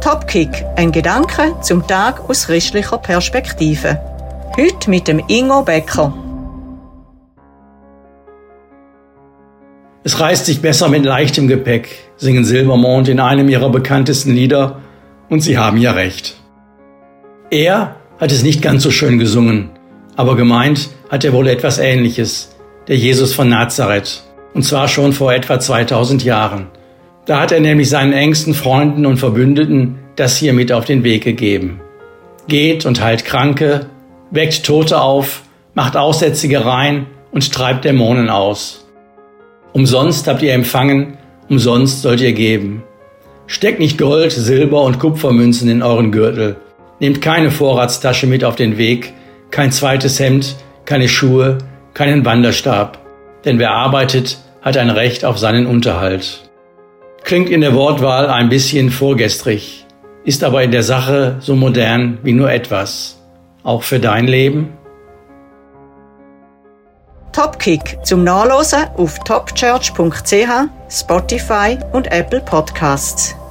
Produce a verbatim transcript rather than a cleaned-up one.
Topkick, ein Gedanke zum Tag aus christlicher Perspektive. Heute mit dem Ingo Becker. Es reist sich besser mit leichtem Gepäck, singen Silbermond in einem ihrer bekanntesten Lieder, und sie haben ja recht. Er hat es nicht ganz so schön gesungen, aber gemeint hat er wohl etwas Ähnliches, der Jesus von Nazareth, und zwar schon vor etwa zweitausend Jahren. Da hat er nämlich seinen engsten Freunden und Verbündeten das hier mit auf den Weg gegeben. Geht und heilt Kranke, weckt Tote auf, macht Aussätzige rein und treibt Dämonen aus. Umsonst habt ihr empfangen, umsonst sollt ihr geben. Steckt nicht Gold, Silber und Kupfermünzen in euren Gürtel. Nehmt keine Vorratstasche mit auf den Weg, kein zweites Hemd, keine Schuhe, keinen Wanderstab. Denn wer arbeitet, hat ein Recht auf seinen Unterhalt. Klingt in der Wortwahl ein bisschen vorgestrig, ist aber in der Sache so modern wie nur etwas. Auch für dein Leben? Topkick zum Nachlesen auf topchurch punkt c h, Spotify und Apple Podcasts.